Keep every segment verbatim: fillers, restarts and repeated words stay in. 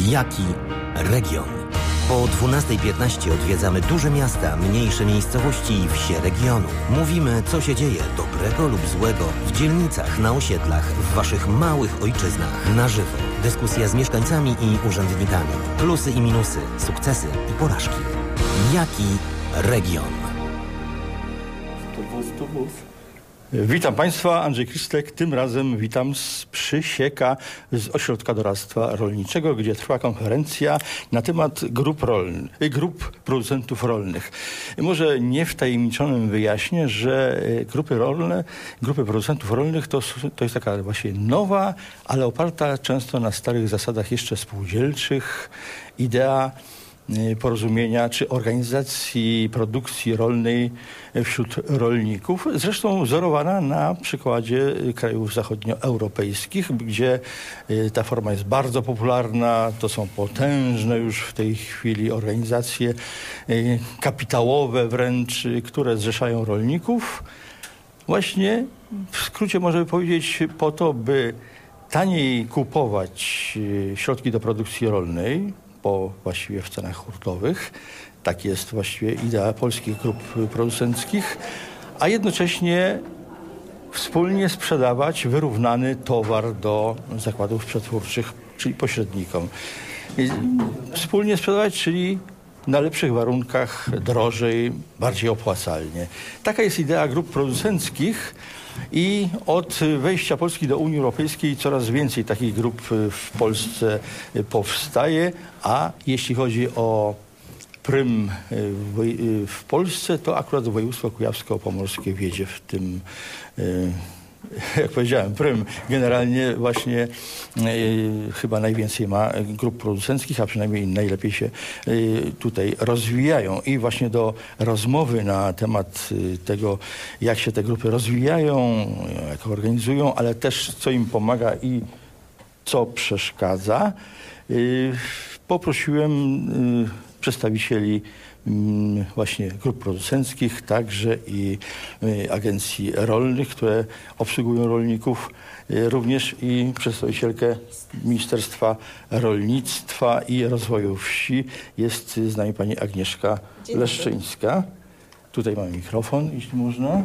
Jaki region? Po dwunastej piętnaście odwiedzamy duże miasta, mniejsze miejscowości i wsie regionu. Mówimy, co się dzieje, dobrego lub złego, w dzielnicach, na osiedlach, w waszych małych ojczyznach. Na żywo. Dyskusja z mieszkańcami i urzędnikami. Plusy i minusy, sukcesy i porażki. Jaki region? To wóz, to wóz. Witam Państwa, Andrzej Krystek. Tym razem witam z Przysieka, z Ośrodka Doradztwa Rolniczego, gdzie trwa konferencja na temat grup rolnych, grup producentów rolnych. Może nie wtajemniczonym wyjaśnię, że grupy rolne, grupy producentów rolnych to, to jest taka właśnie nowa, ale oparta często na starych zasadach jeszcze spółdzielczych idea porozumienia czy organizacji produkcji rolnej wśród rolników, zresztą wzorowana na przykładzie krajów zachodnioeuropejskich, gdzie ta forma jest bardzo popularna. To są potężne już w tej chwili organizacje kapitałowe wręcz, które zrzeszają rolników. Właśnie w skrócie możemy powiedzieć po to, by taniej kupować środki do produkcji rolnej, po właściwie w cenach hurtowych. Tak jest właściwie idea polskich grup producenckich, a jednocześnie wspólnie sprzedawać wyrównany towar do zakładów przetwórczych, czyli pośrednikom. I wspólnie sprzedawać, czyli na lepszych warunkach, drożej, bardziej opłacalnie. Taka jest idea grup producenckich. I od wejścia Polski do Unii Europejskiej coraz więcej takich grup w Polsce powstaje, a jeśli chodzi o prym w Polsce, to akurat województwo kujawsko-pomorskie wiedzie w tym, jak powiedziałem, prym. Generalnie właśnie y, chyba najwięcej ma grup producenckich, a przynajmniej najlepiej się y, tutaj rozwijają. I właśnie do rozmowy na temat y, tego, jak się te grupy rozwijają, jak organizują, ale też co im pomaga i co przeszkadza, y, poprosiłem y, przedstawicieli właśnie grup producenckich, także i agencji rolnych, które obsługują rolników, również i przedstawicielkę Ministerstwa Rolnictwa i Rozwoju Wsi. Jest z nami pani Agnieszka Leszczyńska. Tutaj mamy mikrofon, jeśli można.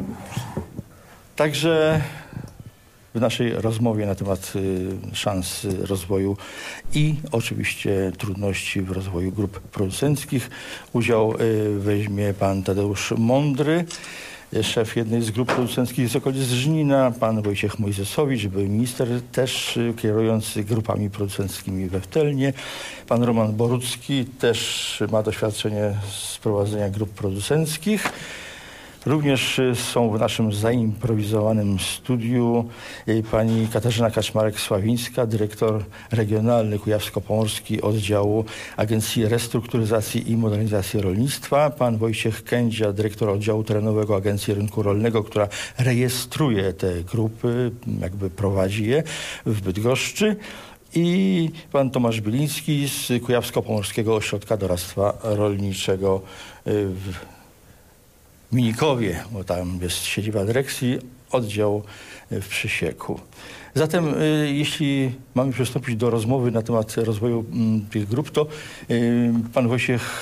Także w naszej rozmowie na temat y, szans rozwoju i oczywiście trudności w rozwoju grup producenckich udział y, weźmie pan Tadeusz Mądry, szef jednej z grup producenckich z okolic Żnina, pan Wojciech Mojzesowicz, był minister też y, kierujący grupami producenckimi we Wtelnie, pan Roman Borucki też ma doświadczenie z prowadzenia grup producenckich. Również są w naszym zaimprowizowanym studiu pani Katarzyna Kaczmarek-Sławińska, dyrektor regionalny kujawsko-pomorski oddziału Agencji Restrukturyzacji i Modernizacji Rolnictwa, pan Wojciech Kędzia, dyrektor oddziału terenowego Agencji Rynku Rolnego, która rejestruje te grupy, jakby prowadzi je w Bydgoszczy, i pan Tomasz Biliński z Kujawsko-Pomorskiego Ośrodka Doradztwa Rolniczego w Minikowie, bo tam jest siedziba dyrekcji, oddział w Przysieku. Zatem y, jeśli mamy przystąpić do rozmowy na temat rozwoju y, tych grup, to y, pan Wojciech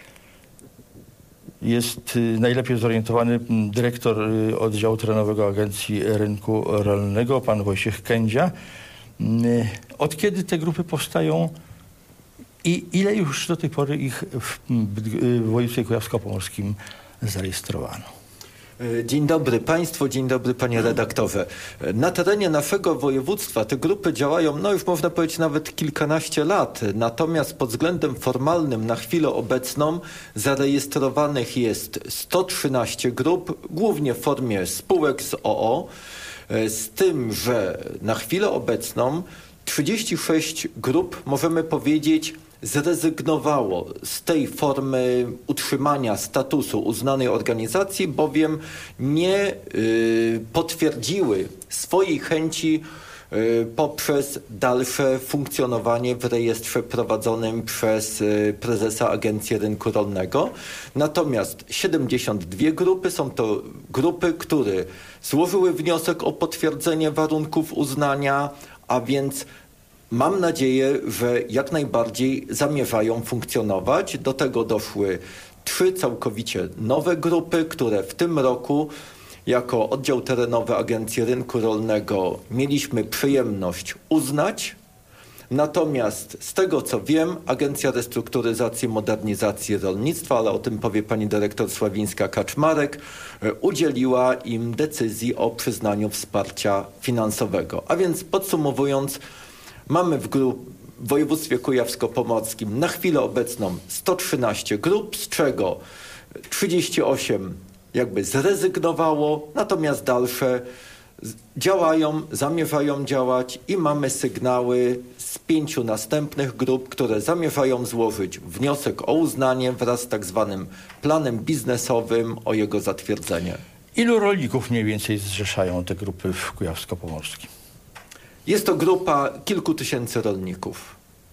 jest y, najlepiej zorientowany, y, dyrektor y, oddziału terenowego Agencji Rynku Rolnego, pan Wojciech Kędzia. Y, od kiedy te grupy powstają i ile już do tej pory ich w, w województwie kujawsko-pomorskim zarejestrowano? Dzień dobry Państwu, dzień dobry Panie redaktorze. Na terenie naszego województwa te grupy działają, no już można powiedzieć nawet kilkanaście lat, natomiast pod względem formalnym na chwilę obecną zarejestrowanych jest sto trzynaście grup, głównie w formie spółek z o o, z tym, że na chwilę obecną trzydzieści sześć grup, możemy powiedzieć, zrezygnowało z tej formy utrzymania statusu uznanej organizacji, bowiem nie y, potwierdziły swojej chęci y, poprzez dalsze funkcjonowanie w rejestrze prowadzonym przez y, prezesa Agencji Rynku Rolnego. Natomiast siedemdziesiąt dwie grupy są to grupy, które złożyły wniosek o potwierdzenie warunków uznania, a więc mam nadzieję, że jak najbardziej zamierzają funkcjonować. Do tego doszły trzy całkowicie nowe grupy, które w tym roku jako oddział terenowy Agencji Rynku Rolnego mieliśmy przyjemność uznać. Natomiast z tego co wiem, Agencja Restrukturyzacji i Modernizacji Rolnictwa, ale o tym powie pani dyrektor Sławińska-Kaczmarek, udzieliła im decyzji o przyznaniu wsparcia finansowego. A więc podsumowując, mamy w, grup, w województwie kujawsko-pomorskim na chwilę obecną sto trzynaście grup, z czego trzydzieści osiem jakby zrezygnowało, natomiast dalsze działają, zamierzają działać i mamy sygnały z pięciu następnych grup, które zamierzają złożyć wniosek o uznanie wraz z tak zwanym planem biznesowym o jego zatwierdzenie. Ilu rolników mniej więcej zrzeszają te grupy w Kujawsko-Pomorskim? Jest to grupa kilku tysięcy rolników.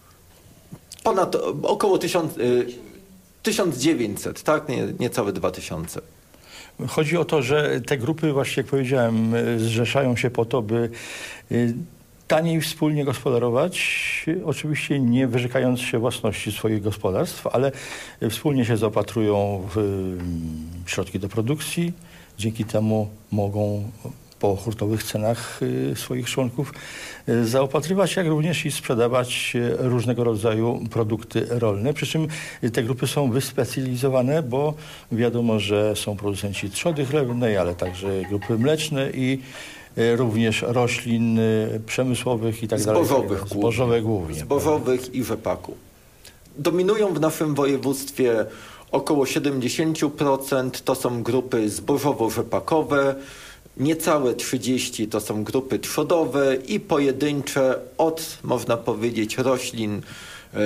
Ponad około tysiąc, y, tysiąc dziewięćset, tak? Nie, niecałe dwa tysiące. Chodzi o to, że te grupy, właśnie jak powiedziałem, zrzeszają się po to, by taniej wspólnie gospodarować, oczywiście nie wyrzekając się własności swoich gospodarstw, ale wspólnie się zaopatrują w środki do produkcji. Dzięki temu mogą po hurtowych cenach swoich członków zaopatrywać, jak również i sprzedawać różnego rodzaju produkty rolne. Przy czym te grupy są wyspecjalizowane, bo wiadomo, że są producenci trzody chlewnej, ale także grupy mleczne i również roślin przemysłowych i tak dalej. Zbożowych, Zbożowe głównie. Zbożowych i rzepaku. Dominują w naszym województwie około siedemdziesiąt procent to są grupy zbożowo-rzepakowe, niecałe trzydzieści to są grupy trzodowe i pojedyncze od, można powiedzieć, roślin yy,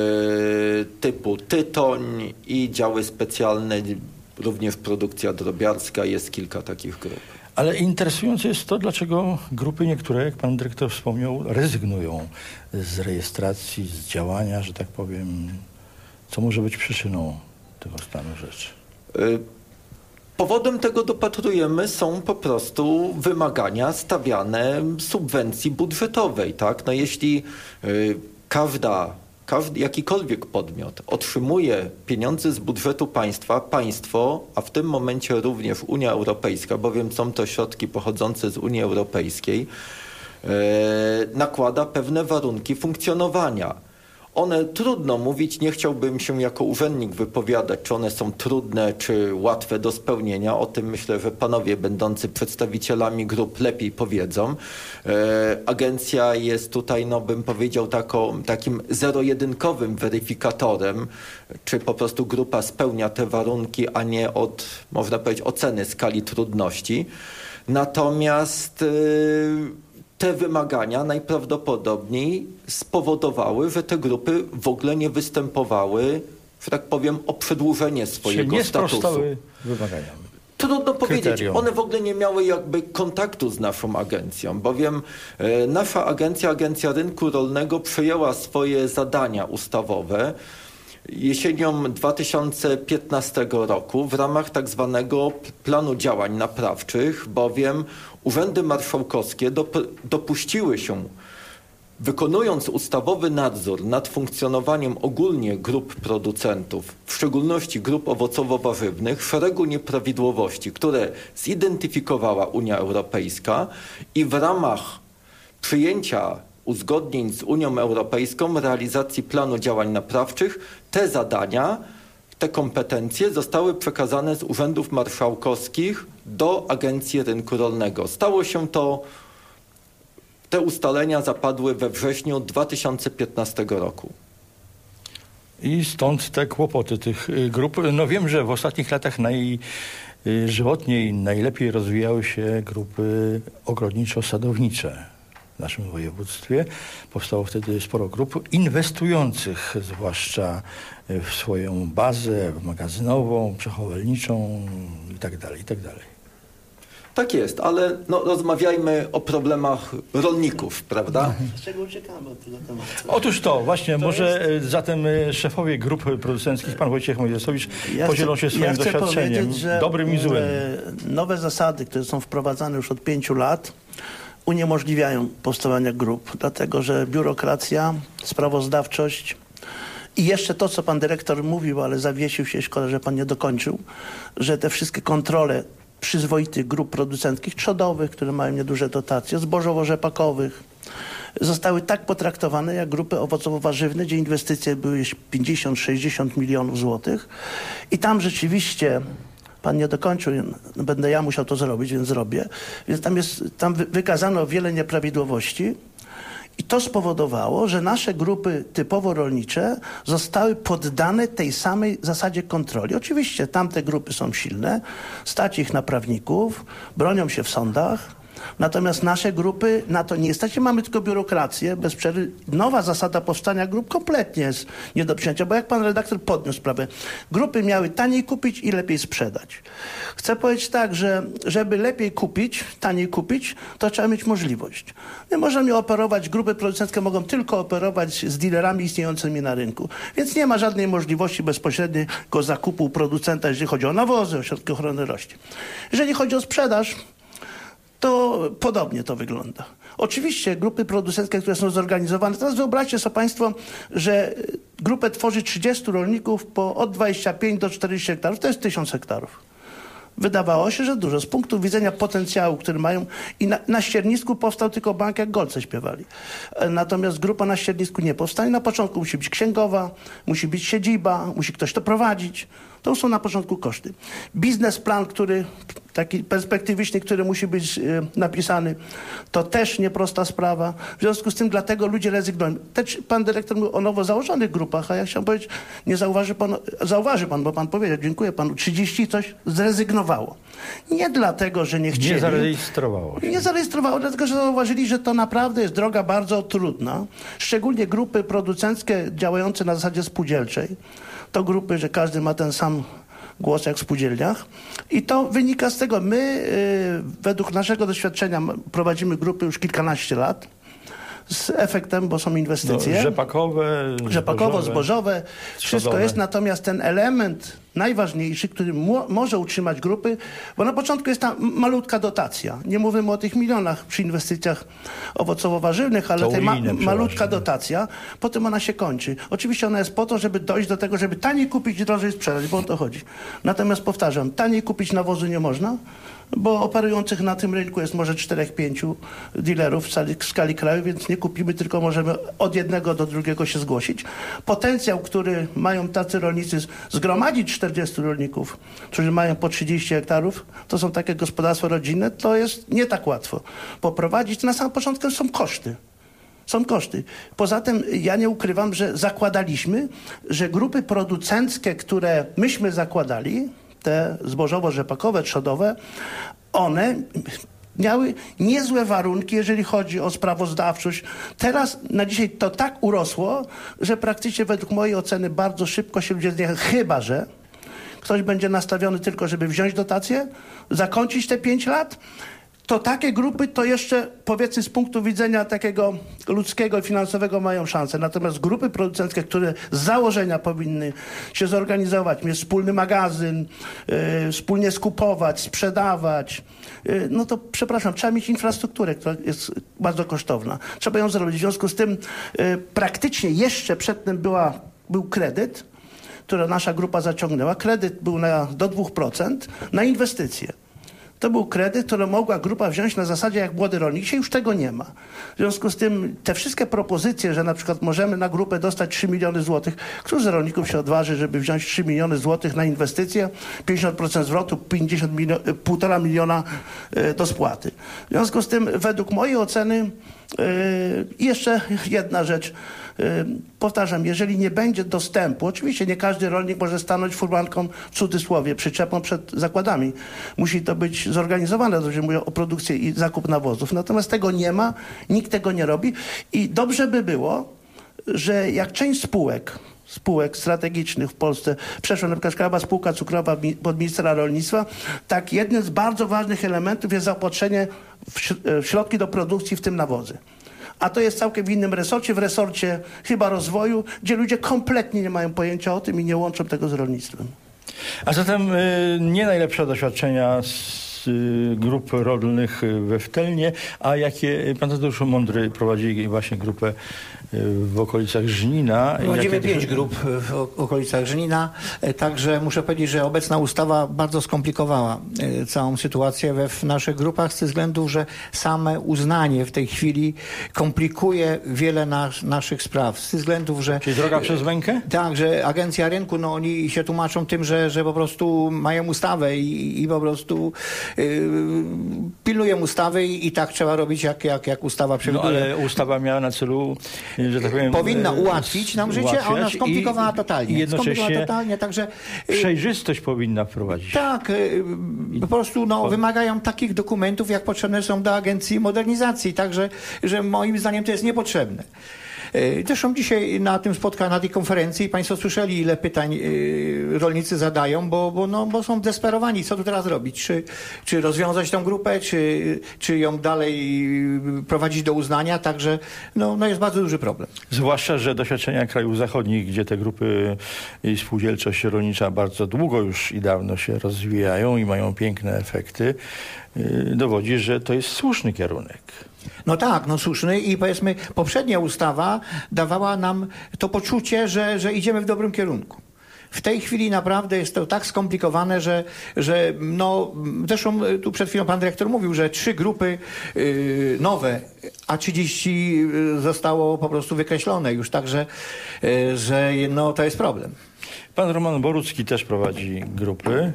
typu tytoń i działy specjalne, również produkcja drobiarska, jest kilka takich grup. Ale interesujące jest to, dlaczego grupy niektóre, jak pan dyrektor wspomniał, rezygnują z rejestracji, z działania, że tak powiem. Co może być przyczyną tego stanu rzeczy? Yy, Powodem tego dopatrujemy są po prostu wymagania stawiane subwencji budżetowej, tak? No jeśli y, każda, każdy, jakikolwiek podmiot otrzymuje pieniądze z budżetu państwa, państwo, a w tym momencie również Unia Europejska, bowiem są to środki pochodzące z Unii Europejskiej, y, nakłada pewne warunki funkcjonowania. One trudno mówić, nie chciałbym się jako urzędnik wypowiadać, czy one są trudne, czy łatwe do spełnienia. O tym myślę, że panowie będący przedstawicielami grup lepiej powiedzą. E, agencja jest tutaj, no bym powiedział, taką, takim zero-jedynkowym weryfikatorem, czy po prostu grupa spełnia te warunki, a nie od, można powiedzieć, oceny skali trudności. Natomiast e, te wymagania najprawdopodobniej spowodowały, że te grupy w ogóle nie występowały, że tak powiem, o przedłużenie swojego Czyli nie statusu. sprostały wymaganiom. Trudno powiedzieć. Kryterium. One w ogóle nie miały jakby kontaktu z naszą agencją, bowiem e, nasza agencja, Agencja Rynku Rolnego przyjęła swoje zadania ustawowe jesienią dwa tysiące piętnastego roku w ramach tak zwanego planu działań naprawczych, bowiem urzędy marszałkowskie dop- dopuściły się, wykonując ustawowy nadzór nad funkcjonowaniem ogólnie grup producentów, w szczególności grup owocowo-warzywnych, szeregu nieprawidłowości, które zidentyfikowała Unia Europejska i w ramach przyjęcia uzgodnień z Unią Europejską, realizacji planu działań naprawczych, te zadania, te kompetencje zostały przekazane z urzędów marszałkowskich do Agencji Rynku Rolnego. Stało się to, te ustalenia zapadły we wrześniu dwa tysiące piętnastego roku. I stąd te kłopoty tych grup. No wiem, że w ostatnich latach najżywotniej, najlepiej rozwijały się grupy ogrodniczo-sadownicze w naszym województwie. Powstało wtedy sporo grup inwestujących zwłaszcza w swoją bazę magazynową, przechowalniczą itd., itd. Tak jest, ale no, rozmawiajmy o problemach rolników, prawda? Dlaczego uciekamy od tego tematu? Otóż to, właśnie, to może jest... zatem szefowie grup producenckich, pan Wojciech Mojżeszowicz, ja podzielą się swoim ja chcę doświadczeniem, że dobrym i złym. Nowe zasady, które są wprowadzane już od pięciu lat, uniemożliwiają powstawania grup, dlatego że biurokracja, sprawozdawczość i jeszcze to, co pan dyrektor mówił, ale zawiesił się, szkoda, że pan nie dokończył, że te wszystkie kontrole przyzwoitych grup producenckich, trzodowych, które mają nieduże dotacje, zbożowo-rzepakowych, zostały tak potraktowane jak grupy owocowo-warzywne, gdzie inwestycje były pięćdziesiąt sześćdziesiąt milionów złotych. I tam rzeczywiście, pan nie dokończył, będę ja musiał to zrobić, więc zrobię. Więc tam, jest, tam wykazano wiele nieprawidłowości. I to spowodowało, że nasze grupy typowo rolnicze zostały poddane tej samej zasadzie kontroli. Oczywiście tamte grupy są silne, stać ich na prawników, bronią się w sądach, natomiast nasze grupy na to nie stać. Mamy tylko biurokrację, bez przerwy. Nowa zasada powstania grup kompletnie jest nie do przyjęcia, bo jak pan redaktor podniósł sprawę, grupy miały taniej kupić i lepiej sprzedać. Chcę powiedzieć tak, że żeby lepiej kupić, taniej kupić, to trzeba mieć możliwość. Nie możemy operować, grupy producenckie mogą tylko operować z dealerami istniejącymi na rynku. Więc nie ma żadnej możliwości bezpośredniego zakupu producenta, jeżeli chodzi o nawozy, o środki ochrony roślin. Jeżeli chodzi o sprzedaż, to podobnie to wygląda. Oczywiście grupy producenckie, które są zorganizowane, teraz wyobraźcie sobie państwo, że grupę tworzy trzydziestu rolników po od dwudziestu pięciu do czterdziestu hektarów, to jest tysiąc hektarów. Wydawało się, że dużo. Z punktu widzenia potencjału, który mają i na, na ściernisku powstał tylko bank, jak Golce śpiewali. Natomiast grupa na ściernisku nie powstanie. Na początku musi być księgowa, musi być siedziba, musi ktoś to prowadzić. To są na początku koszty. Biznesplan, który taki perspektywiczny, który musi być y, napisany, to też nieprosta sprawa. W związku z tym dlatego ludzie rezygnują. Też pan dyrektor mówił o nowo założonych grupach, a ja chciałem powiedzieć, nie zauważy pan, zauważy pan, bo pan powiedział, dziękuję panu, trzydzieści coś zrezygnowało. Nie dlatego, że nie chcieli. Nie zarejestrowało się. Nie zarejestrowało, dlatego że zauważyli, że to naprawdę jest droga bardzo trudna. Szczególnie grupy producenckie działające na zasadzie spółdzielczej. To grupy, że każdy ma ten sam głos jak w spółdzielniach. I to wynika z tego. My y, według naszego doświadczenia prowadzimy grupy już kilkanaście lat. Z efektem, bo są inwestycje. No, rzepakowe, Rzepakowo, zbożowe. Wszystko trzodowe. jest. Natomiast ten element najważniejszy, który mo może utrzymać grupy, bo na początku jest ta malutka dotacja. Nie mówimy o tych milionach przy inwestycjach owocowo-warzywnych, ale ta ma malutka dotacja, potem ona się kończy. Oczywiście ona jest po to, żeby dojść do tego, żeby taniej kupić i drożej sprzedać, bo o to chodzi. Natomiast powtarzam, taniej kupić nawozu nie można, bo operujących na tym rynku jest może czterech, pięciu dealerów w skali, w skali kraju, więc nie kupimy, tylko możemy od jednego do drugiego się zgłosić. Potencjał, który mają tacy rolnicy, zgromadzić czterdziestu rolników, którzy mają po trzydzieści hektarów, to są takie gospodarstwa rodzinne, to jest nie tak łatwo. Poprowadzić na samym początku są koszty. Są koszty. Poza tym ja nie ukrywam, że zakładaliśmy, że grupy producenckie, które myśmy zakładali, te zbożowo-rzepakowe, trzodowe, one miały niezłe warunki, jeżeli chodzi o sprawozdawczość. Teraz na dzisiaj to tak urosło, że praktycznie według mojej oceny bardzo szybko się ludzie zniechęcają, chyba że ktoś będzie nastawiony tylko, żeby wziąć dotację, zakończyć te pięć lat, to takie grupy to jeszcze, powiedzmy, z punktu widzenia takiego ludzkiego i finansowego mają szansę. Natomiast grupy producenckie, które z założenia powinny się zorganizować, mieć wspólny magazyn, yy, wspólnie skupować, sprzedawać, yy, no to przepraszam, trzeba mieć infrastrukturę, która jest bardzo kosztowna. Trzeba ją zrobić. W związku z tym yy, praktycznie jeszcze przedtem była, był kredyt, który nasza grupa zaciągnęła. Kredyt był na, do dwóch procent na inwestycje. To był kredyt, który mogła grupa wziąć na zasadzie jak młody rolnik. Dzisiaj już tego nie ma. W związku z tym te wszystkie propozycje, że na przykład możemy na grupę dostać trzy miliony złotych, którzy z rolników się odważy, żeby wziąć trzy miliony złotych na inwestycje, pięćdziesiąt procent zwrotu, pięćdziesiąt milio półtora miliona y, do spłaty. W związku z tym według mojej oceny y, jeszcze jedna rzecz. Powtarzam, jeżeli nie będzie dostępu, oczywiście nie każdy rolnik może stanąć furmanką, w cudzysłowie, przyczepą przed zakładami. Musi to być zorganizowane, dobrze mówię o produkcję i zakup nawozów. Natomiast tego nie ma, nikt tego nie robi i dobrze by było, że jak część spółek, spółek strategicznych w Polsce przeszła, na przykład Krajowa Spółka Cukrowa pod ministra rolnictwa, tak jednym z bardzo ważnych elementów jest zaopatrzenie w środki do produkcji, w tym nawozy. A to jest całkiem w innym resorcie, w resorcie chyba rozwoju, gdzie ludzie kompletnie nie mają pojęcia o tym i nie łączą tego z rolnictwem. A zatem y, nie najlepsze doświadczenia z z grup rolnych we Wtelnie, a jakie pan Tadeusz Mądry prowadzi właśnie grupę w okolicach Żnina. Prowadzimy pięć grup w okolicach Żnina, także muszę powiedzieć, że obecna ustawa bardzo skomplikowała całą sytuację we w naszych grupach z tych względów, że same uznanie w tej chwili komplikuje wiele nas, naszych spraw. Z tych względów, że... Czyli droga przez mękę? Tak, że Agencja Rynku, no oni się tłumaczą tym, że, że po prostu mają ustawę i, i po prostu yy, pilnują ustawy i, i tak trzeba robić, jak, jak, jak ustawa przewiduje. No ale ustawa miała na celu, że tak powiem... Powinna ułatwić nam życie, a ona skomplikowała totalnie. I jednocześnie skomplikowała totalnie, także... przejrzystość powinna wprowadzić. Tak, yy, po prostu no, wymagają takich dokumentów, jak potrzebne są do Agencji Modernizacji, także że moim zdaniem to jest niepotrzebne. Zresztą dzisiaj na tym spotkaniu, na tej konferencji państwo słyszeli, ile pytań rolnicy zadają, bo, bo, no, bo są zdesperowani. Co tu teraz robić? Czy, czy rozwiązać tę grupę, czy, czy ją dalej prowadzić do uznania? Także no, no jest bardzo duży problem. Zwłaszcza, że doświadczenia krajów zachodnich, gdzie te grupy i spółdzielczość rolnicza bardzo długo już i dawno się rozwijają i mają piękne efekty, dowodzi, że to jest słuszny kierunek. No tak, no słuszny i powiedzmy poprzednia ustawa dawała nam to poczucie, że, że idziemy w dobrym kierunku. W tej chwili naprawdę jest to tak skomplikowane, że, że no, zresztą tu przed chwilą pan dyrektor mówił, że trzy grupy yy, nowe, a trzydzieści zostało po prostu wykreślone już, także yy, że no, to jest problem. Pan Roman Borucki też prowadzi grupy.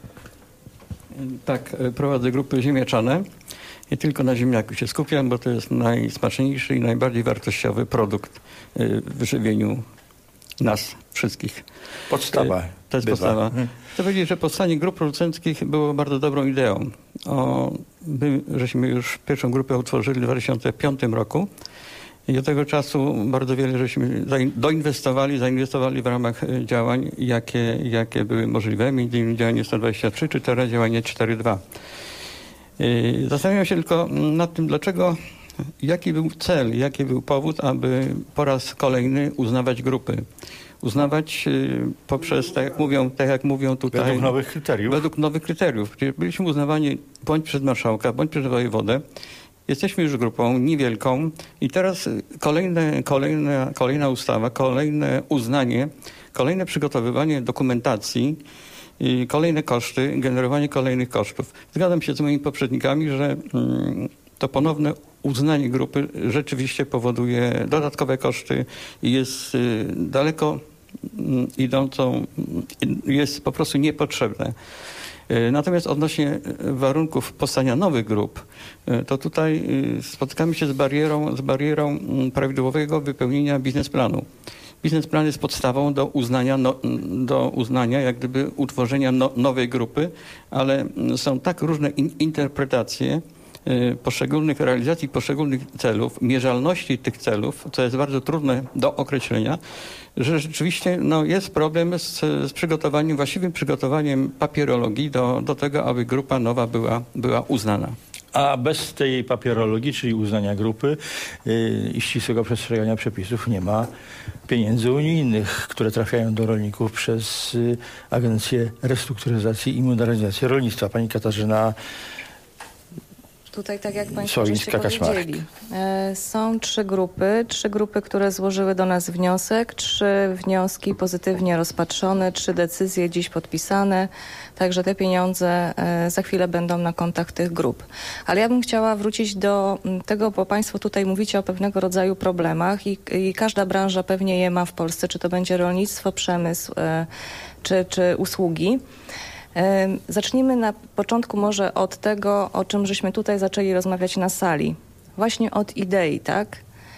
Tak, prowadzę grupy ziemniaczane. Nie tylko na ziemniaku się skupiam, bo to jest najsmaczniejszy i najbardziej wartościowy produkt w żywieniu nas wszystkich. Podstawa. To jest bywa. podstawa. Chcę powiedzieć, że powstanie grup producenckich było bardzo dobrą ideą. O, my żeśmy już pierwszą grupę utworzyli w dwa tysiące piątym roku i od tego czasu bardzo wiele żeśmy doinwestowali, zainwestowali w ramach działań, jakie, jakie były możliwe, między innymi działanie sto dwadzieścia trzy czy teraz działanie cztery dwa. Zastanawiam się tylko nad tym, dlaczego, jaki był cel, jaki był powód, aby po raz kolejny uznawać grupy. Uznawać poprzez, tak jak mówią, tak jak mówią tutaj... Według nowych kryteriów. Według nowych kryteriów. Czyli byliśmy uznawani bądź przez marszałka, bądź przez wojewodę. Jesteśmy już grupą niewielką i teraz kolejne, kolejne, kolejna ustawa, kolejne uznanie, kolejne przygotowywanie dokumentacji, i kolejne koszty, generowanie kolejnych kosztów. Zgadzam się z moimi poprzednikami, że mm, to ponowne uznanie grupy rzeczywiście powoduje dodatkowe koszty i jest y, daleko y, idącą, y, jest po prostu niepotrzebne. Y, natomiast odnośnie warunków powstania nowych grup, y, to tutaj y, spotykamy się z barierą, z barierą y, prawidłowego wypełnienia biznesplanu. Biznesplan jest podstawą do uznania, no, do uznania jak gdyby utworzenia no, nowej grupy, ale są tak różne in, interpretacje y, poszczególnych realizacji poszczególnych celów, mierzalności tych celów, co jest bardzo trudne do określenia, że rzeczywiście no, jest problem z, z przygotowaniem, właściwym przygotowaniem papierologii do, do tego, aby grupa nowa była, była uznana. A bez tej papierologii, czyli uznania grupy yy, i ścisłego przestrzegania przepisów nie ma pieniędzy unijnych, które trafiają do rolników przez yy, Agencję Restrukturyzacji i Modernizacji Rolnictwa. Pani Katarzyna Tutaj, tak jak Państwo żeście powiedzieli, są trzy grupy, trzy grupy, które złożyły do nas wniosek, trzy wnioski pozytywnie rozpatrzone, trzy decyzje dziś podpisane, także te pieniądze za chwilę będą na kontach tych grup. Ale ja bym chciała wrócić do tego, bo Państwo tutaj mówicie o pewnego rodzaju problemach i, i każda branża pewnie je ma w Polsce, czy to będzie rolnictwo, przemysł, czy, czy usługi. Zacznijmy na początku może od tego, o czym żeśmy tutaj zaczęli rozmawiać na sali. Właśnie od idei, tak?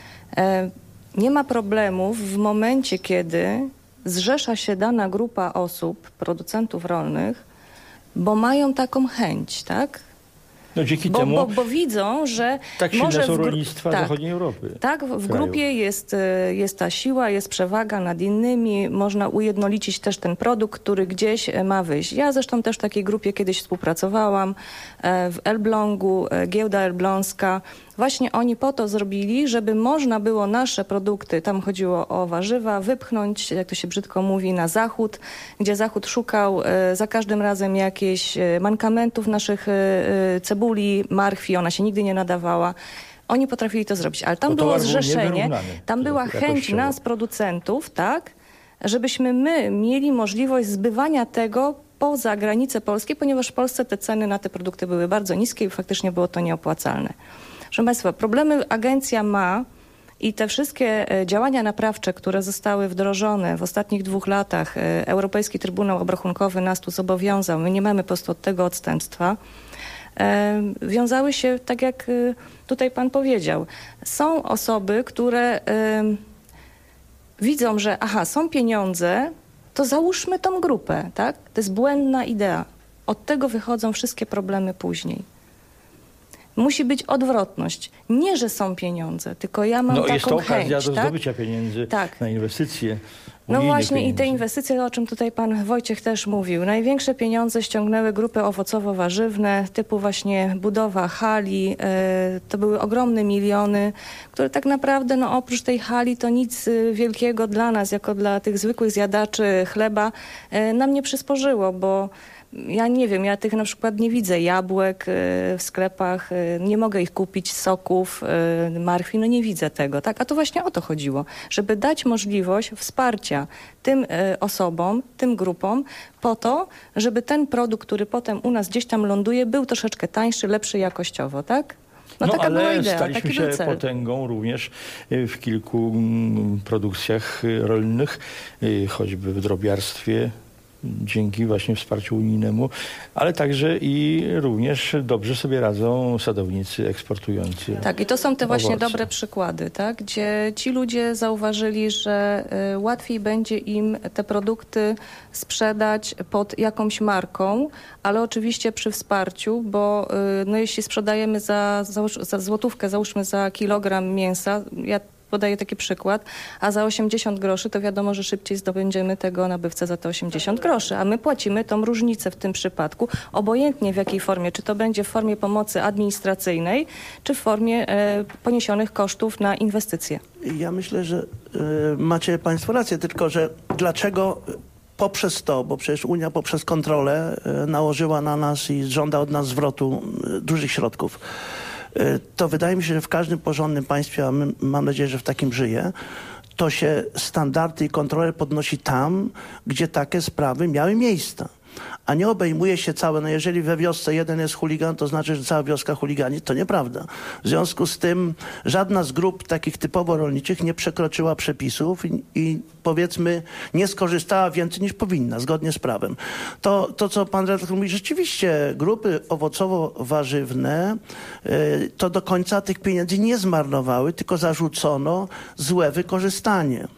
Nie ma problemów w momencie, kiedy zrzesza się dana grupa osób, producentów rolnych, bo mają taką chęć, tak? No dzięki bo, temu bo, bo widzą, że tak może silne są w gru- rolnictwa tak, zachodniej Europy. Tak, w krajów. grupie jest, jest ta siła, jest przewaga nad innymi. Można ujednolicić też ten produkt, który gdzieś ma wyjść. Ja zresztą też w takiej grupie kiedyś współpracowałam w Elblągu, giełda elbląska Właśnie oni po to zrobili, żeby można było nasze produkty, tam chodziło o warzywa, wypchnąć, jak to się brzydko mówi, na zachód, gdzie zachód szukał e, za każdym razem jakichś e, mankamentów naszych e, cebuli, marchwi, ona się nigdy nie nadawała. Oni potrafili to zrobić, ale tam było zrzeszenie, tam była chęć nas, producentów, tak, żebyśmy my mieli możliwość zbywania tego poza granice polskie, ponieważ w Polsce te ceny na te produkty były bardzo niskie i faktycznie było to nieopłacalne. Proszę Państwa, problemy agencja ma i te wszystkie działania naprawcze, które zostały wdrożone w ostatnich dwóch latach, Europejski Trybunał Obrachunkowy nas tu zobowiązał, my nie mamy po prostu od tego odstępstwa, wiązały się, tak jak tutaj Pan powiedział, są osoby, które widzą, że aha, są pieniądze, to załóżmy tą grupę, tak? To jest błędna idea. Od tego wychodzą wszystkie problemy później. Musi być odwrotność. Nie, że są pieniądze, tylko ja mam no, taką jest to okazja chęć, do tak? zdobycia pieniędzy tak. na inwestycje. No właśnie pieniędzy. I te inwestycje, o czym tutaj pan Wojciech też mówił. Największe pieniądze ściągnęły grupy owocowo-warzywne, typu właśnie budowa hali. E, to były ogromne miliony, które tak naprawdę no, oprócz tej hali to nic wielkiego dla nas, jako dla tych zwykłych zjadaczy chleba, e, nam nie przysporzyło, bo ja nie wiem, ja tych na przykład nie widzę jabłek y, w sklepach, y, nie mogę ich kupić, soków, y, marchwi, no nie widzę tego, tak? A to właśnie o to chodziło, żeby dać możliwość wsparcia tym y, osobom, tym grupom po to, żeby ten produkt, który potem u nas gdzieś tam ląduje, był troszeczkę tańszy, lepszy jakościowo, tak? No, No, taka ale była idea, staliśmy taki się był cel. potęgą również w kilku mm, produkcjach rolnych, y, choćby w drobiarstwie, dzięki właśnie wsparciu unijnemu, ale także i również dobrze sobie radzą sadownicy eksportujący. Tak, i to są te właśnie owoce. dobre przykłady, tak? Gdzie ci ludzie zauważyli, że y, łatwiej będzie im te produkty sprzedać pod jakąś marką, ale oczywiście przy wsparciu, bo y, no, jeśli sprzedajemy za, za, za złotówkę, załóżmy za kilogram mięsa, ja podaję taki przykład, a za osiemdziesiąt groszy to wiadomo, że szybciej zdobędziemy tego nabywcę za te osiemdziesiąt groszy, a my płacimy tą różnicę w tym przypadku, obojętnie w jakiej formie, czy to będzie w formie pomocy administracyjnej, czy w formie e, poniesionych kosztów na inwestycje. Ja myślę, że y, macie Państwo rację, tylko że dlaczego poprzez to, bo przecież Unia poprzez kontrolę y, nałożyła na nas i żąda od nas zwrotu y, dużych środków. To wydaje mi się, że w każdym porządnym państwie, a my, mam nadzieję, że w takim żyję, to się standardy i kontrole podnosi tam, gdzie takie sprawy miały miejsce. A nie obejmuje się całe, no jeżeli we wiosce jeden jest chuligan, to znaczy, że cała wioska chuligani. To nieprawda. W związku z tym żadna z grup takich typowo rolniczych nie przekroczyła przepisów i, i powiedzmy nie skorzystała więcej niż powinna, zgodnie z prawem. To, to co pan redaktor mówi, rzeczywiście grupy owocowo-warzywne y, to do końca tych pieniędzy nie zmarnowały, tylko zarzucono złe wykorzystanie.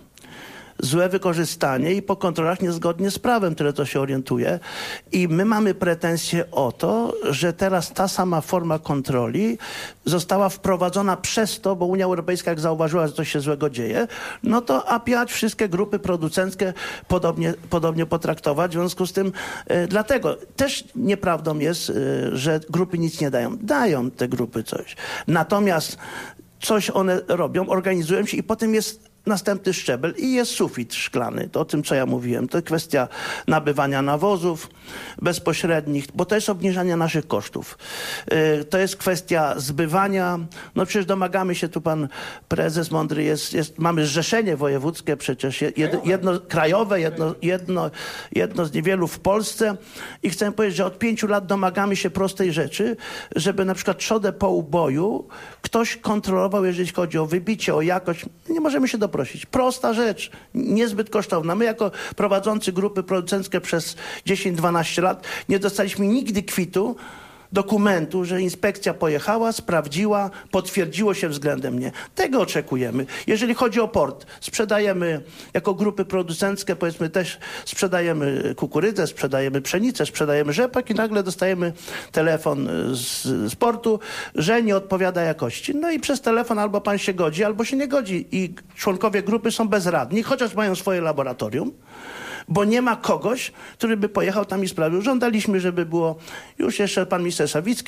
Złe wykorzystanie i po kontrolach niezgodnie z prawem, tyle to się orientuje. I my mamy pretensje o to, że teraz ta sama forma kontroli została wprowadzona przez to, bo Unia Europejska jak zauważyła, że coś się złego dzieje, no to apiać wszystkie grupy producenckie podobnie, podobnie potraktować. W związku z tym y, dlatego też nieprawdą jest, y, że grupy nic nie dają. Dają te grupy coś. Natomiast coś one robią, organizują się i potem jest następny szczebel i jest sufit szklany. To o tym, co ja mówiłem. To kwestia nabywania nawozów bezpośrednich, bo to jest obniżanie naszych kosztów. Yy, to jest kwestia zbywania. No przecież domagamy się, tu pan prezes mądry jest, jest mamy zrzeszenie wojewódzkie przecież, jed, jedno krajowe, jedno, jedno, jedno z niewielu w Polsce i chcę powiedzieć, że od pięciu lat domagamy się prostej rzeczy, żeby na przykład trzodę po uboju ktoś kontrolował, jeżeli chodzi o wybicie, o jakość. Nie możemy się doprosić. Prosta rzecz, niezbyt kosztowna. My jako prowadzący grupy producenckie przez dziesięć dwanaście lat nie dostaliśmy nigdy kwitu, dokumentu, że inspekcja pojechała, sprawdziła, potwierdziło się względem mnie. Tego oczekujemy. Jeżeli chodzi o port, sprzedajemy jako grupy producenckie, powiedzmy też sprzedajemy kukurydzę, sprzedajemy pszenicę, sprzedajemy rzepak i nagle dostajemy telefon z, z portu, że nie odpowiada jakości. No i przez telefon albo pan się godzi, albo się nie godzi. I członkowie grupy są bezradni, chociaż mają swoje laboratorium, bo nie ma kogoś, który by pojechał tam i sprawił. Żądaliśmy, żeby było, już jeszcze pan minister Sawicki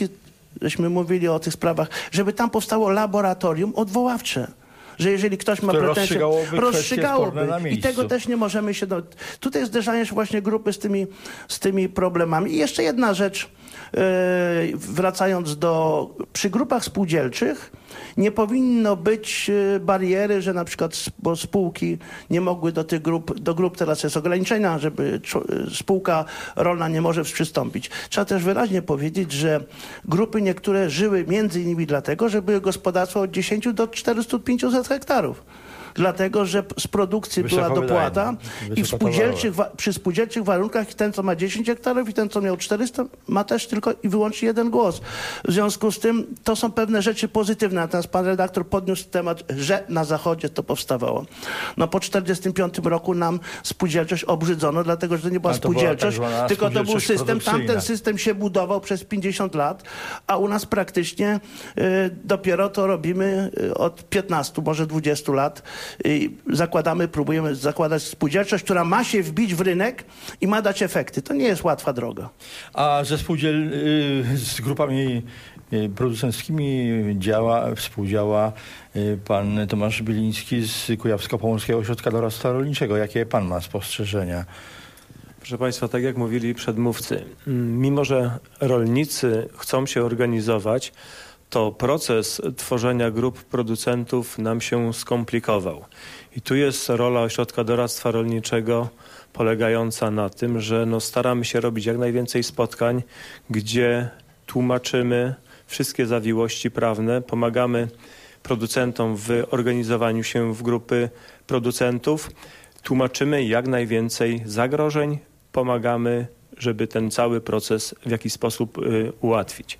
żeśmy mówili o tych sprawach, żeby tam powstało laboratorium odwoławcze. Że jeżeli ktoś ma pretensje, rozstrzygałoby, rozstrzygałoby. na I tego też nie możemy się... Do... Tutaj zderzają się właśnie grupy z tymi, z tymi problemami. I jeszcze jedna rzecz, yy, wracając do... Przy grupach spółdzielczych nie powinno być bariery, że na przykład bo spółki nie mogły do tych grup, do grup teraz jest ograniczenia, żeby spółka rolna nie może przystąpić. Trzeba też wyraźnie powiedzieć, że grupy niektóre żyły między innymi dlatego, że były gospodarstwa od dziesięciu do czterystu do pięciuset hektarów. Dlatego, że z produkcji była dopłata i w spółdzielczych, przy spółdzielczych warunkach ten, co ma dziesięć hektarów i ten, co miał czterysta, ma też tylko i wyłącznie jeden głos. W związku z tym to są pewne rzeczy pozytywne. Natomiast pan redaktor podniósł temat, że na Zachodzie to powstawało. No po czterdziestym piątym roku nam spółdzielczość obrzydzono, dlatego, że to nie była spółdzielczość, była tak tylko to był system. Tamten system się budował przez pięćdziesiąt lat, a u nas praktycznie y, dopiero to robimy y, od piętnastu, może dwudziestu lat. I zakładamy, próbujemy zakładać spółdzielczość, która ma się wbić w rynek i ma dać efekty. To nie jest łatwa droga. A ze spółdziel... z grupami producenckimi działa, współdziała pan Tomasz Biliński z Kujawsko-Pomorskiego Ośrodka Doradztwa Rolniczego. Jakie pan ma spostrzeżenia? Proszę Państwa, tak jak mówili przedmówcy, mimo że rolnicy chcą się organizować, to proces tworzenia grup producentów nam się skomplikował. I tu jest rola Ośrodka Doradztwa Rolniczego polegająca na tym, że no staramy się robić jak najwięcej spotkań, gdzie tłumaczymy wszystkie zawiłości prawne, pomagamy producentom w organizowaniu się w grupy producentów, tłumaczymy jak najwięcej zagrożeń, pomagamy, żeby ten cały proces w jakiś sposób y, ułatwić.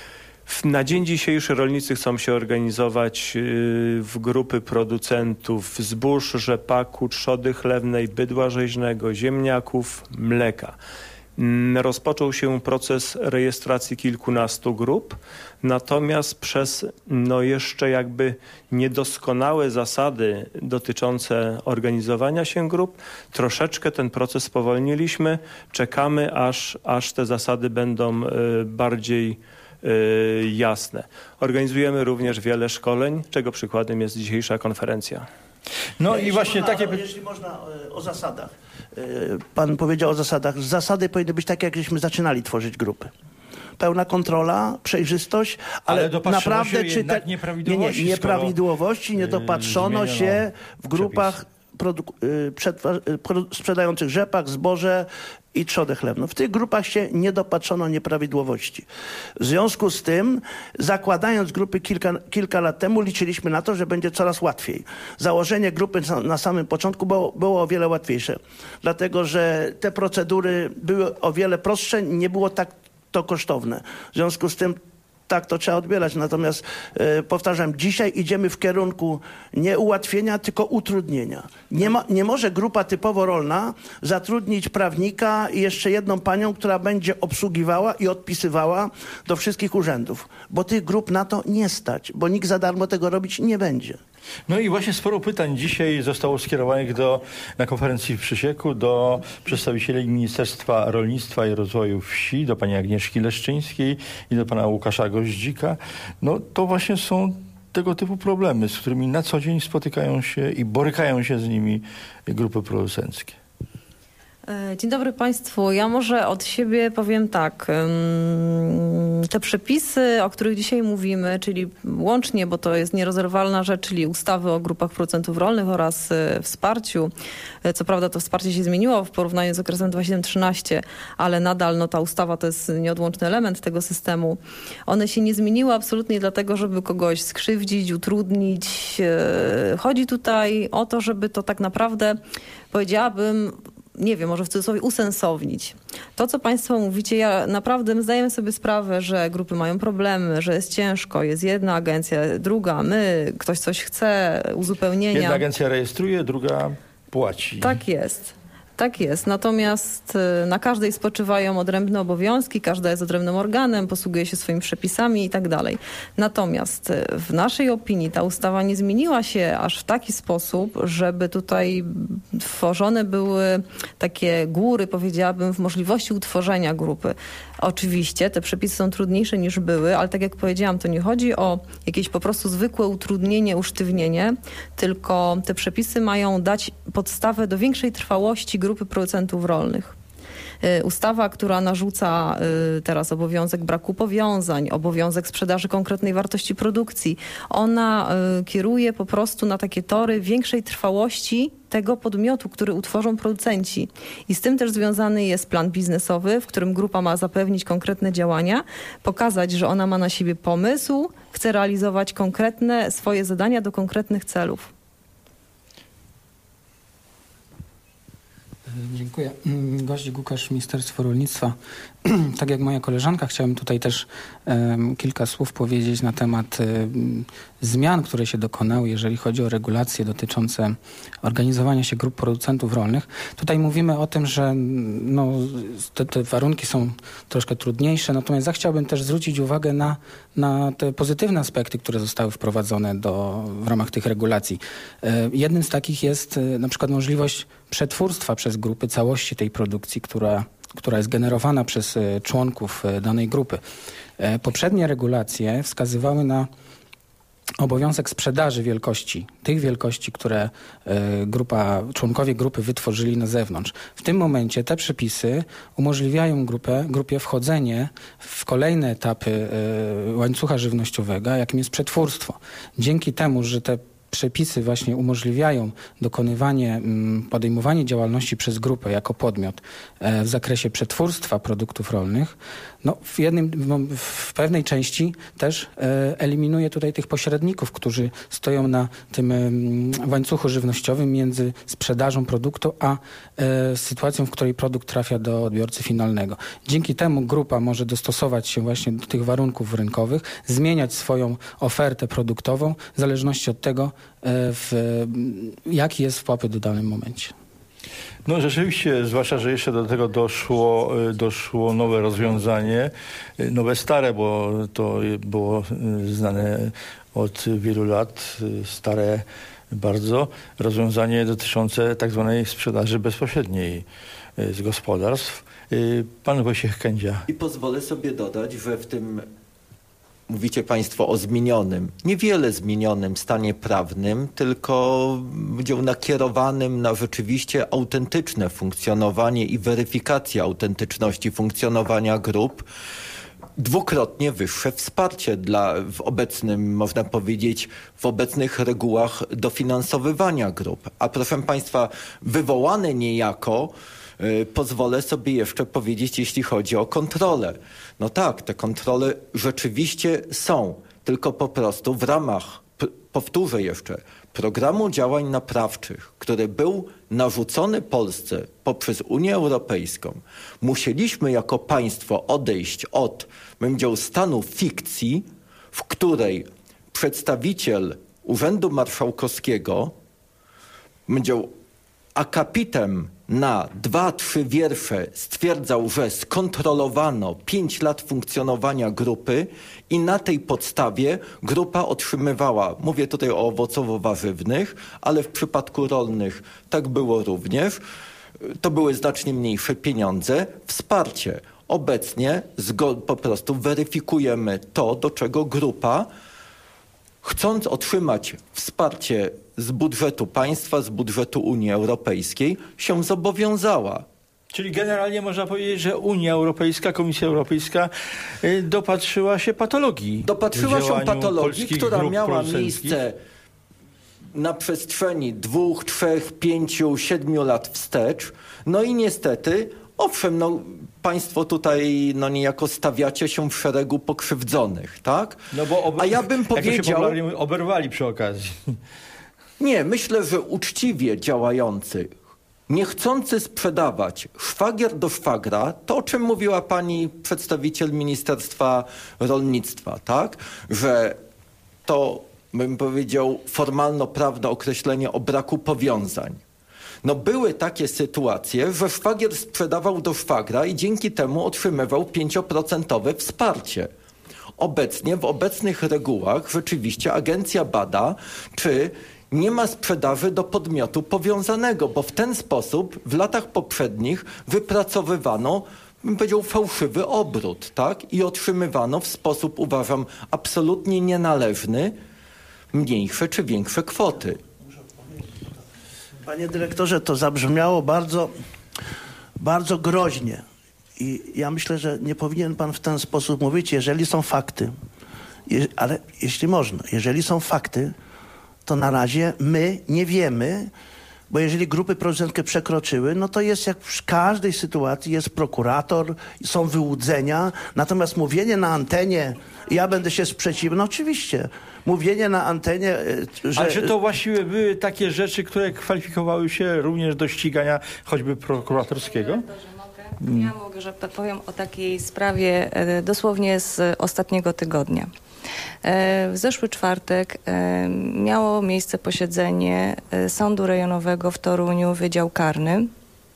Na dzień dzisiejszy rolnicy chcą się organizować w grupy producentów zbóż, rzepaku, trzody chlewnej, bydła rzeźnego, ziemniaków, mleka. Rozpoczął się proces rejestracji kilkunastu grup, natomiast przez no jeszcze jakby niedoskonałe zasady dotyczące organizowania się grup, troszeczkę ten proces spowolniliśmy. Czekamy, aż, aż te zasady będą bardziej jasne. Organizujemy również wiele szkoleń, czego przykładem jest dzisiejsza konferencja. No i właśnie można, takie... Jeśli można o zasadach. Pan powiedział o zasadach. Zasady powinny być takie, jak żeśmy zaczynali tworzyć grupy. Pełna kontrola, przejrzystość, ale, ale naprawdę się czy te nieprawidłowości, nie, nie, nieprawidłowości nie dopatrzono się w grupach sprzedających rzepak, zboże i trzodę chlewną. W tych grupach się nie dopatrzono nieprawidłowości. W związku z tym, zakładając grupy kilka, kilka lat temu, liczyliśmy na to, że będzie coraz łatwiej. Założenie grupy na samym początku było, było o wiele łatwiejsze, dlatego że te procedury były o wiele prostsze, nie było tak to kosztowne. W związku z tym tak to trzeba odbierać. Natomiast e, powtarzam, dzisiaj idziemy w kierunku nie ułatwienia, tylko utrudnienia. Nie, ma, nie może grupa typowo rolna zatrudnić prawnika i jeszcze jedną panią, która będzie obsługiwała i odpisywała do wszystkich urzędów. Bo tych grup na to nie stać, bo nikt za darmo tego robić nie będzie. No i właśnie sporo pytań dzisiaj zostało skierowanych do, na konferencji w Przysieku do przedstawicieli Ministerstwa Rolnictwa i Rozwoju Wsi, do pani Agnieszki Leszczyńskiej i do pana Łukasza Goździka. No to właśnie są tego typu problemy, z którymi na co dzień spotykają się i borykają się z nimi grupy producenckie. Dzień dobry Państwu. Ja może od siebie powiem tak. Te przepisy, o których dzisiaj mówimy, czyli łącznie, bo to jest nierozerwalna rzecz, czyli ustawy o grupach producentów rolnych oraz wsparciu. Co prawda to wsparcie się zmieniło w porównaniu z okresem dwa tysiące siódmym do trzynastego, ale nadal no, ta ustawa to jest nieodłączny element tego systemu. One się nie zmieniły absolutnie dlatego, żeby kogoś skrzywdzić, utrudnić. Chodzi tutaj o to, żeby to tak naprawdę, powiedziałabym, nie wiem, może w cudzysłowie usensownić. To, co Państwo mówicie, ja naprawdę zdajemy sobie sprawę, że grupy mają problemy, że jest ciężko, jest jedna agencja, druga, my, ktoś coś chce, uzupełnienia. Jedna agencja rejestruje, druga płaci. Tak jest. Tak jest. Natomiast na każdej spoczywają odrębne obowiązki, każda jest odrębnym organem, posługuje się swoimi przepisami i tak dalej. Natomiast w naszej opinii ta ustawa nie zmieniła się aż w taki sposób, żeby tutaj tworzone były takie góry, powiedziałabym, w możliwości utworzenia grupy. Oczywiście te przepisy są trudniejsze niż były, ale tak jak powiedziałam, to nie chodzi o jakieś po prostu zwykłe utrudnienie, usztywnienie, tylko te przepisy mają dać podstawę do większej trwałości grupy producentów rolnych. Ustawa, która narzuca teraz obowiązek braku powiązań, obowiązek sprzedaży konkretnej wartości produkcji, ona kieruje po prostu na takie tory większej trwałości tego podmiotu, który utworzą producenci. I z tym też związany jest plan biznesowy, w którym grupa ma zapewnić konkretne działania, pokazać, że ona ma na siebie pomysł, chce realizować konkretne swoje zadania do konkretnych celów. Dziękuję. Goździk Łukasz, Ministerstwo Rolnictwa. Tak jak moja koleżanka, chciałem tutaj też um, kilka słów powiedzieć na temat um, zmian, które się dokonały, jeżeli chodzi o regulacje dotyczące organizowania się grup producentów rolnych. Tutaj mówimy o tym, że no, te, te warunki są troszkę trudniejsze, natomiast ja chciałbym też zwrócić uwagę na, na te pozytywne aspekty, które zostały wprowadzone do, w ramach tych regulacji. E, jednym z takich jest e, na przykład możliwość przetwórstwa przez grupy całości tej produkcji, która która jest generowana przez członków danej grupy. Poprzednie regulacje wskazywały na obowiązek sprzedaży wielkości, tych wielkości, które grupa, członkowie grupy wytworzyli na zewnątrz. W tym momencie te przepisy umożliwiają grupę, grupie wchodzenie w kolejne etapy łańcucha żywnościowego, jakim jest przetwórstwo. Dzięki temu, że te przepisy właśnie umożliwiają dokonywanie, podejmowanie działalności przez grupę jako podmiot w zakresie przetwórstwa produktów rolnych, no w, jednym, w pewnej części też eliminuje tutaj tych pośredników, którzy stoją na tym łańcuchu żywnościowym między sprzedażą produktu a sytuacją, w której produkt trafia do odbiorcy finalnego. Dzięki temu grupa może dostosować się właśnie do tych warunków rynkowych, zmieniać swoją ofertę produktową w zależności od tego, w, jaki jest popyt w danym momencie. No rzeczywiście, zwłaszcza, że jeszcze do tego doszło, doszło nowe rozwiązanie, nowe stare, bo to było znane od wielu lat, stare bardzo, rozwiązanie dotyczące tak zwanej sprzedaży bezpośredniej z gospodarstw. Pan Wojciech Kędzia. I pozwolę sobie dodać, że w tym, mówicie Państwo o zmienionym, niewiele zmienionym stanie prawnym, tylko będzie nakierowanym na rzeczywiście autentyczne funkcjonowanie i weryfikację autentyczności funkcjonowania grup, dwukrotnie wyższe wsparcie dla w obecnym, można powiedzieć, w obecnych regułach dofinansowywania grup. A proszę Państwa, wywołane niejako, yy, pozwolę sobie jeszcze powiedzieć, jeśli chodzi o kontrolę. No tak, te kontrole rzeczywiście są, tylko po prostu w ramach, powtórzę jeszcze, programu działań naprawczych, który był narzucony Polsce poprzez Unię Europejską, musieliśmy jako państwo odejść od, bym powiedział, stanu fikcji, w której przedstawiciel Urzędu Marszałkowskiego będzie akapitem na dwa, trzy wiersze stwierdzał, że skontrolowano pięć lat funkcjonowania grupy i na tej podstawie grupa otrzymywała, mówię tutaj o owocowo-warzywnych, ale w przypadku rolnych tak było również, to były znacznie mniejsze pieniądze, wsparcie. Obecnie po prostu weryfikujemy to, do czego grupa, chcąc otrzymać wsparcie z budżetu państwa, z budżetu Unii Europejskiej, się zobowiązała. Czyli generalnie można powiedzieć, że Unia Europejska, Komisja Europejska dopatrzyła się patologii. Dopatrzyła się patologii, która miała miejsce na przestrzeni dwóch, trzech, pięciu, siedmiu lat wstecz. No i niestety, owszem, no, państwo tutaj no, niejako stawiacie się w szeregu pokrzywdzonych, tak? No bo ob- A ja bym powiedział... Jak to się popularnie mówi, oberwali przy okazji. Nie, myślę, że uczciwie działający, niechcący sprzedawać szwagier do szwagra, to o czym mówiła pani przedstawiciel Ministerstwa Rolnictwa, tak? Że to, bym powiedział, formalno-prawne określenie o braku powiązań. No były takie sytuacje, że szwagier sprzedawał do szwagra i dzięki temu otrzymywał pięcioprocentowe wsparcie. Obecnie, w obecnych regułach rzeczywiście agencja bada, czy nie ma sprzedaży do podmiotu powiązanego, bo w ten sposób w latach poprzednich wypracowywano bym powiedział, fałszywy obrót, tak? I otrzymywano w sposób, uważam, absolutnie nienależny mniejsze czy większe kwoty. Panie dyrektorze, to zabrzmiało bardzo, bardzo groźnie. I ja myślę, że nie powinien pan w ten sposób mówić, jeżeli są fakty. Je, ale jeśli można, jeżeli są fakty, to na razie my nie wiemy, bo jeżeli grupy producentkie przekroczyły, no to jest jak w każdej sytuacji, jest prokurator, są wyłudzenia, natomiast mówienie na antenie, ja będę się sprzeciwiał, no oczywiście, mówienie na antenie, że... Ale czy to właściwie były takie rzeczy, które kwalifikowały się również do ścigania choćby prokuratorskiego? Ja mogę, że powiem o takiej sprawie dosłownie z ostatniego tygodnia. W zeszły czwartek miało miejsce posiedzenie Sądu Rejonowego w Toruniu, Wydział Karny,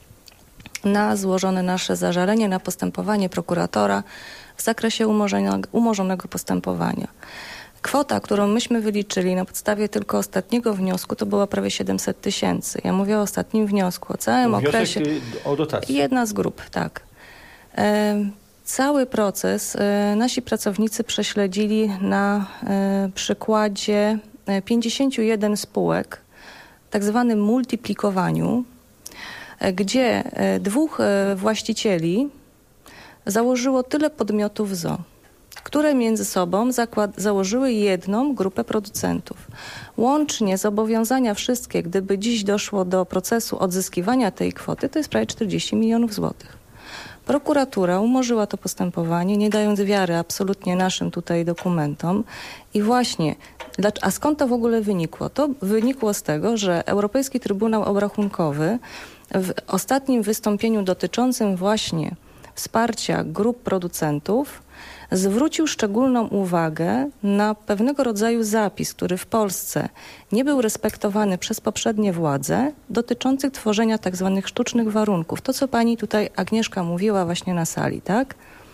na złożone nasze zażalenie na postępowanie prokuratora w zakresie umorzonego, umorzonego postępowania. Kwota, którą myśmy wyliczyli na podstawie tylko ostatniego wniosku, to było prawie siedemset tysięcy. Ja mówię o ostatnim wniosku, o całym Wniosek okresie. o dotację. Jedna z grup, tak. E, cały proces e, nasi pracownicy prześledzili na e, przykładzie pięćdziesięciu jeden spółek, tak zwanym multiplikowaniu, e, gdzie e, dwóch e, właścicieli założyło tyle podmiotów z o o, które między sobą zakład, założyły jedną grupę producentów. Łącznie zobowiązania wszystkie, gdyby dziś doszło do procesu odzyskiwania tej kwoty, to jest prawie czterdzieści milionów złotych. Prokuratura umorzyła to postępowanie, nie dając wiary absolutnie naszym tutaj dokumentom. I właśnie, a skąd to w ogóle wynikło? To wynikło z tego, że Europejski Trybunał Obrachunkowy w ostatnim wystąpieniu dotyczącym właśnie wsparcia grup producentów zwrócił szczególną uwagę na pewnego rodzaju zapis, który w Polsce nie był respektowany przez poprzednie władze, dotyczących tworzenia tak zwanych sztucznych warunków. To, co pani tutaj Agnieszka mówiła właśnie na sali, tak?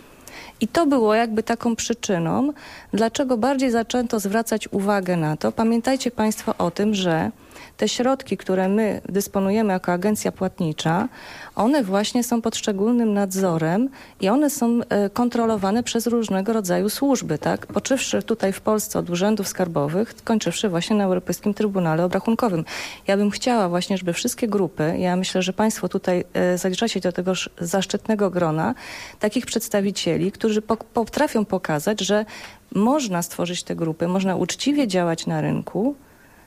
I to było jakby taką przyczyną, dlaczego bardziej zaczęto zwracać uwagę na to. Pamiętajcie państwo o tym, że te środki, które my dysponujemy jako agencja płatnicza, one właśnie są pod szczególnym nadzorem i one są e, kontrolowane przez różnego rodzaju służby, tak? Poczywszy tutaj w Polsce od urzędów skarbowych, skończywszy właśnie na Europejskim Trybunale Obrachunkowym. Ja bym chciała właśnie, żeby wszystkie grupy, ja myślę, że państwo tutaj e, zaliczacie do tego zaszczytnego grona, takich przedstawicieli, którzy po, potrafią pokazać, że można stworzyć te grupy, można uczciwie działać na rynku.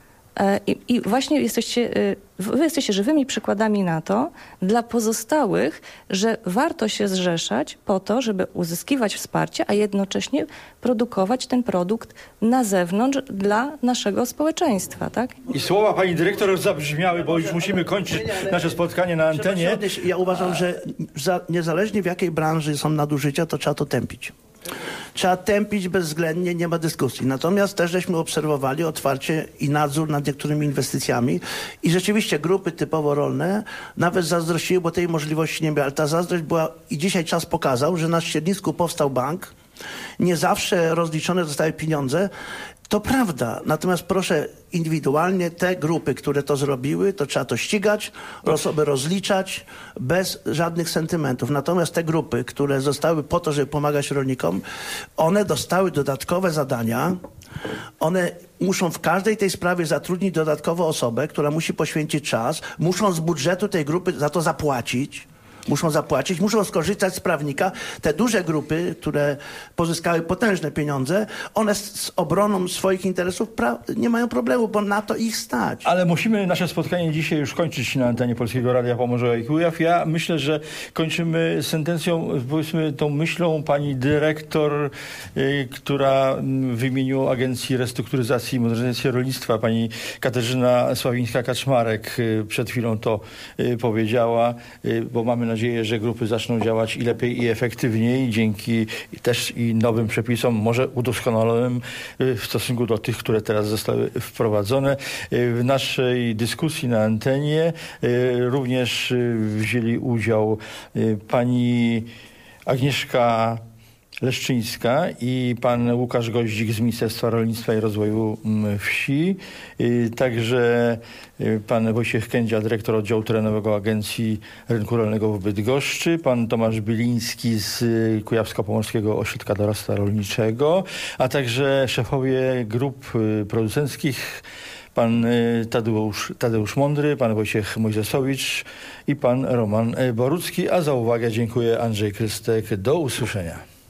I, I właśnie jesteście, wy jesteście żywymi przykładami na to dla pozostałych, że warto się zrzeszać po to, żeby uzyskiwać wsparcie, a jednocześnie produkować ten produkt na zewnątrz dla naszego społeczeństwa, tak? I słowa pani dyrektor zabrzmiały, bo już musimy kończyć nasze spotkanie na antenie. Ja uważam, że za, niezależnie w jakiej branży są nadużycia, to trzeba to tępić. Trzeba tępić bezwzględnie, nie ma dyskusji. Natomiast też żeśmy obserwowali otwarcie i nadzór nad niektórymi inwestycjami i rzeczywiście grupy typowo rolne nawet zazdrościły, bo tej możliwości nie miały. Ale ta zazdrość była i dzisiaj czas pokazał, że na Ściernisku powstał bank. Nie zawsze rozliczone zostały pieniądze. To prawda, natomiast proszę indywidualnie te grupy, które to zrobiły, to trzeba to ścigać, osoby rozliczać bez żadnych sentymentów. Natomiast te grupy, które zostały po to, żeby pomagać rolnikom, one dostały dodatkowe zadania. One muszą w każdej tej sprawie zatrudnić dodatkową osobę, która musi poświęcić czas, muszą z budżetu tej grupy za to zapłacić. Muszą zapłacić, muszą skorzystać z prawnika. Te duże grupy, które pozyskały potężne pieniądze, one z, z obroną swoich interesów nie mają problemu, bo na to ich stać. Ale musimy nasze spotkanie dzisiaj już kończyć na antenie Polskiego Radia Pomorza i Kujaw. Ja myślę, że kończymy sentencją, powiedzmy tą myślą pani dyrektor, y, która w imieniu Agencji Restrukturyzacji i Modernizacji Rolnictwa, pani Katarzyna Sławińska-Kaczmarek y, przed chwilą to y, powiedziała, y, bo mamy nadzieję, nadzieję, że grupy zaczną działać i lepiej, i efektywniej dzięki też i nowym przepisom, może udoskonalonym w stosunku do tych, które teraz zostały wprowadzone. W naszej dyskusji na antenie również wzięli udział pani Agnieszka Leszczyńska i pan Łukasz Goździk z Ministerstwa Rolnictwa i Rozwoju Wsi. Także pan Wojciech Kędzia, dyrektor oddziału terenowego Agencji Rynku Rolnego w Bydgoszczy, pan Tomasz Biliński z Kujawsko-Pomorskiego Ośrodka Doradztwa Rolniczego, a także szefowie grup producenckich, pan Tadeusz, Tadeusz Mądry, pan Wojciech Mojzesowicz i pan Roman Borucki. A za uwagę dziękuję. Andrzej Krystek. Do usłyszenia.